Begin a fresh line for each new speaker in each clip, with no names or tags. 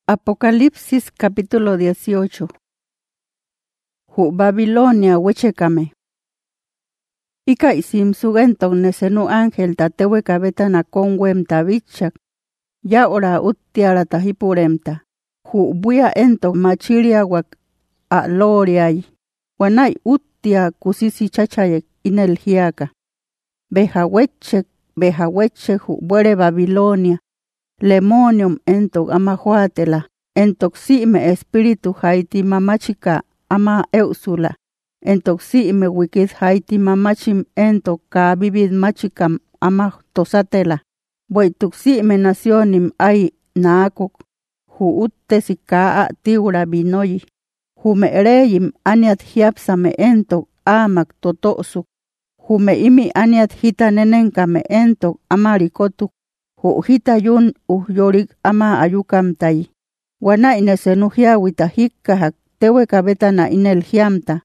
Apocalipsis capítulo 18. Hu Babilonia wechekame. Ika isim sugenton nesenu ángel tatewe kabeta na konwem tabichak. Ya ora uttiara tahipuremta. Hu buya ento machiria wak a loriay. Wanai uttia kusisi chachayek inel hiaka. Behawechek hu buere Babilonia. Lemonium entok ama huatela, entok sime espíritu haiti mamachika ama eusula, entok sime wikid haiti mamachim entok ka vivid machikam ama tosatela, boituk sime nacionim ay naakok, hu uttesi kaa tiura binoyi, hu me reyim aniat hiapsame entok amak totosuk, hu me imi aniat hita nenenkame entok amarikotuk, hu hita yun yorik ama ayukam tai. Wana inesenu hiawita hikkahak tewe kabeta na inel hiamta.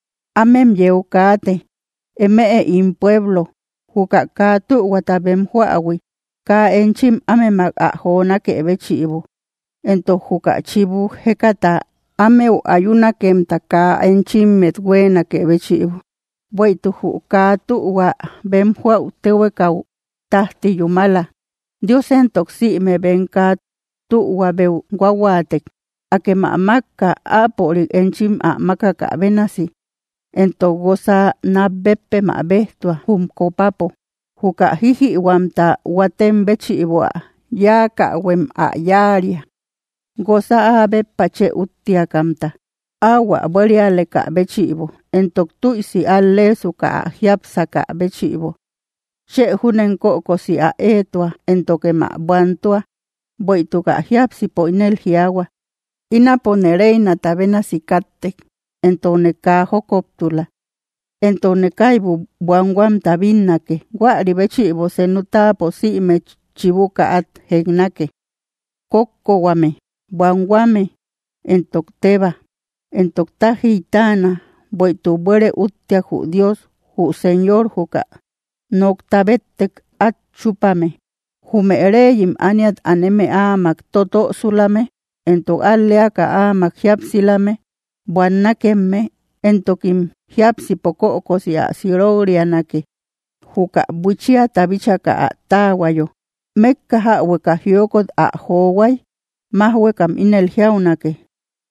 Amem yeukate. Emee in pueblo. Huka ka tu watabem huawi. Ka enchim amemak ahona ke ebechibu. Ento huka chibu hekata ameu ayuna kemta ka enchim metwena ke ebechibu. Boitu huka tu wa bem huau tewe kau tahti yumala. Dios entok si me benka tu wabeu guaguatek. Ake mamaka apori enchim a makaka benasi. Ento goza na beppe ma bestua hum kopapo. Huka hihi wamta watem bechi iwa. Ya ka wem a yaria. Goza a beppache uttia kamta. Awa boria leka bechi ibo. Entok tuisi alle suka hiapsaka bechi ibo. Che hunen koko si a etua entoke ma buantua, boituka hiapsi po inel hiagua. Ina ponereina tabena sikatek, entone ka hokoptula. Entone kaibu buanguam tabinake, guari bechibo senuta po si me chibuka at hegnake. Koko wame, buanguame, entok teba, entok tahitana, boitu buere uttia hu Dios, hu Señor huka. Noktabetek at chupame. Hume ereyim aniat aneme amak toto sulame. Entok aleaka amak hiapsilame. Buannakemme. Entokim hiapsi poko okosia sirorianake. Huka buchia tabichaka a tawayo. Mekka haweka hiokot a howai. Mahwekam inel hiaunake.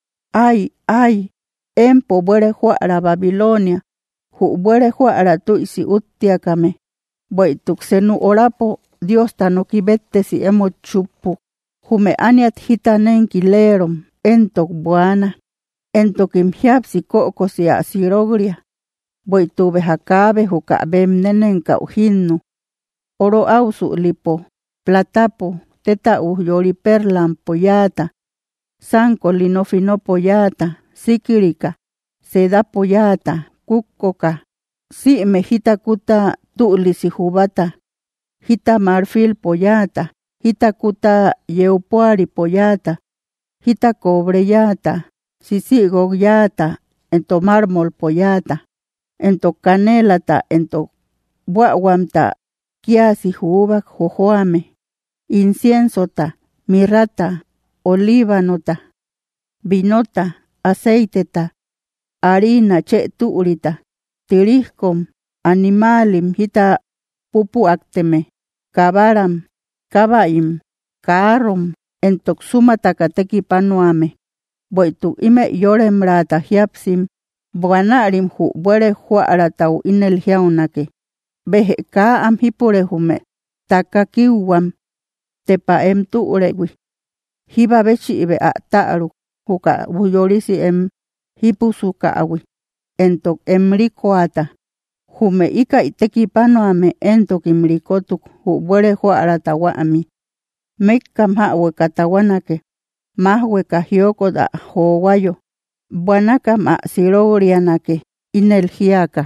Ay. Empo buere huara Babilonia. Hu buere huara tuisi uttiakame. Boituk senu orapo Dios tanokibette si emo chupu. Hume aniat hitanen kilerom entok buana. Entokim hiapsi koko si asirogria. Boitu behakabe huka bem nenen kauhinnu. Oro ausu lipo, platapo, teta yori perlan poyata. Sanko linofino poyata, sikirika, seda poyata, kukoka. Si me hita kuta tu'li si hubata, hita marfil poyata, hita kuta yeupuari poyata, hita cobreyata, sisi gogyata, ento mármol poyata, ento canelata, ento buaguamta, kiasi hubak jojoame, inciensota, mirrata, olíbanota, vinota, aceiteta, harina che tu'rita, tiriscom, animalim hita pupu acteme, kabaram, kabaim, karom, entok sumatakateki panuame. Boitu ime yorem rata hiapsim, buanarim hu buere huaratau inel hiaunake. Behe ka am hipure hume, takakiwam, tepa em tuurewi. Hiba bechi ibe a ta'ru, huka buyorisi em hipusuka awi. Entok emrikoata. Hume ika iteki panuame entok imrikotuk hu buere huarata waami. Mekkam hawe katawanake. Mahwe kahioko da howayo. Buanakam a sirorianake inel hiaka.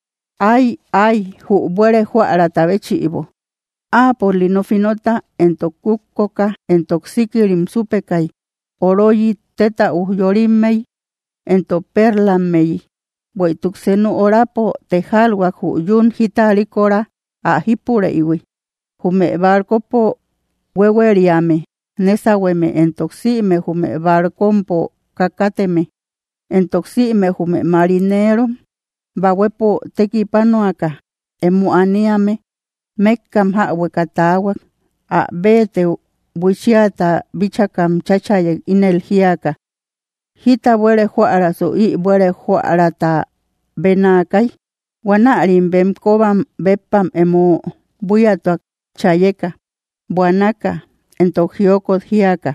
Ay, hu buere huarata bechi ibo. Por linofinota entok kukoka entok sikirim supekai. Oroyi teta yorimei. Ento perlamei. Boituk senu orapo tejalwa hu yun hitarikora a hipure iwi. Hume barco po weweriame. nesaweme entoxime jume barcompo kakateme, entoxime jume marinero, bawepo tequipanoaca, emuaniame, meccam hawe katawak, a bete buchiata bichakam chachayek inelgiaca. Hita buere juara so I buere juara ta benakay, wanarim bem kobam bepam emo buyatuak chayeka, buanaka, entogiokot hiaka.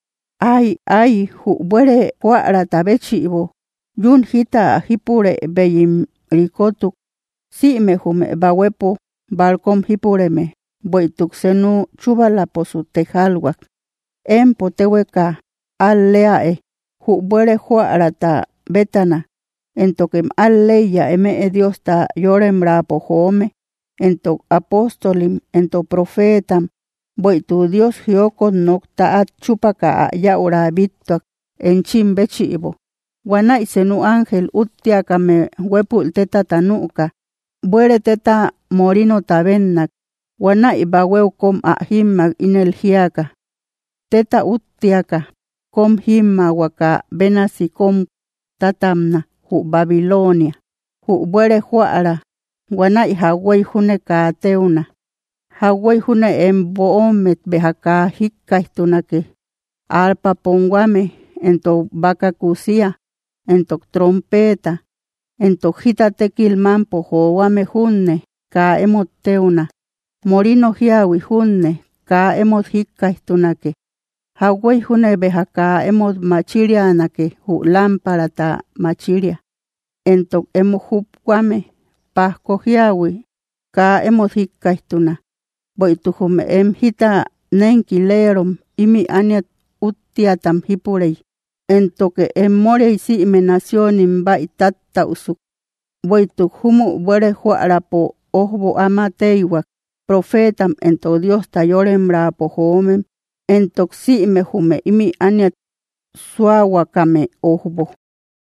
Ay, buere juara ta bechivo, yun hita hipure beyim rikotuk, si me jume bawepo, balcom hipureme, boituk senu chubala posu tejalwak. Empo teweka, alleae, buere juara ta betana, entoquem alleya eme Dios ta yorem rapo jome, entok apostolim, entok profetam, boitu Dios hioko nokta at chupaka yaura bitok, enchim bechivo. Wanai senu ángel utiaka me wepul teta tanuka, buere teta morino tabennak, wanai baweu kom a himma inelgiaka. Teta utiaka, kom himma waka benasi kom tatamna, hu Babilonia, hu buere juara, wanai hawai hune ka teuna. Hawai hune emboomet behaka hikkaihtunake, alpa pongwame, ento baka kusia, ento trompeta, ento hita tekilmampo hoame hunne, ka emot teuna, morino hiawi hunne, ka emot hikkaihtunake. Hawai hune behaka emot machirianake, hu lámpara ta machiria, ento emo hupkwame, pahko hiawi, ka emot hikkaihtuna. Boituhume hita nenkilerom imi aniat utiatam hipurei. Entoke morei si me nacionin ba itatta usuk. Boituhumu buere juarapo ohbo amateiwak. Profetam ento Dios tayorem rapo homem. Entok si me hume imi aniat suawakame ohbo.